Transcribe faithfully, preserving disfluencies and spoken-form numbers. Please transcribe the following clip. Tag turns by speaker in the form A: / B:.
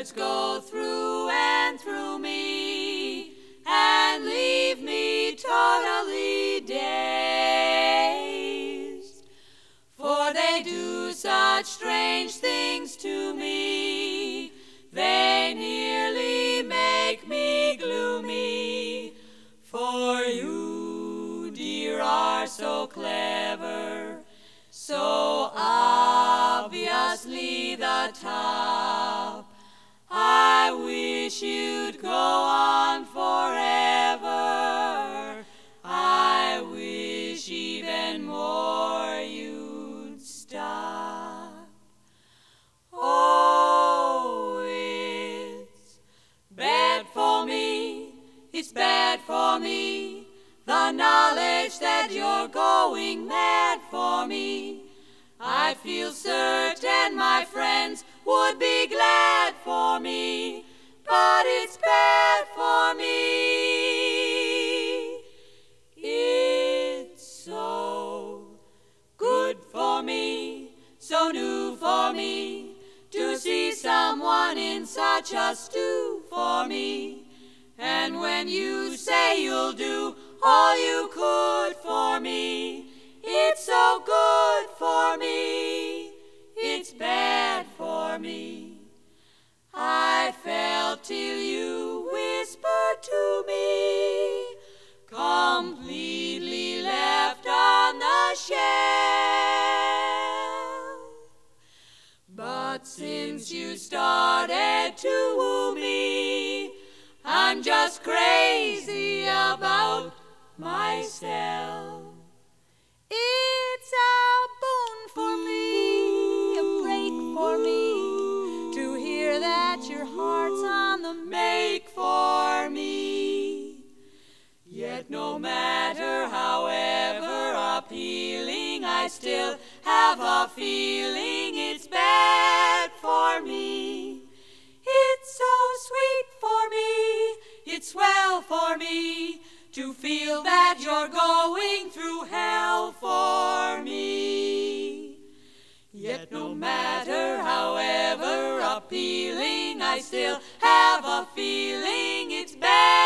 A: words go through and through me and leave me totally dazed. For they do such strange things to me, they nearly make me gloomy. For you, dear, are so clever, so obviously the top. I wish you'd go on forever. I wish even more you'd stop. Oh, it's bad for me, it's bad for me, the knowledge that you're going mad for me. I feel certain my friends would be glad for me, but it's bad for me. It's so good for me, so new for me, to see someone in such a stew for me. And when you say you'll do all you could for me, it's so good for me, it's bad for me. I felt till you whispered to me, completely left on the shelf. But since you started to woo me, I'm just crazy about myself. It's a boon for me, a break for me, to hear that your heart's on the make for me. Yet no matter however appealing, I still have a feeling it's bad for me. It's so sweet for me, it's swell for me, to feel that you're going through hell for me. Yet no matter however appealing, I still have a feeling it's bad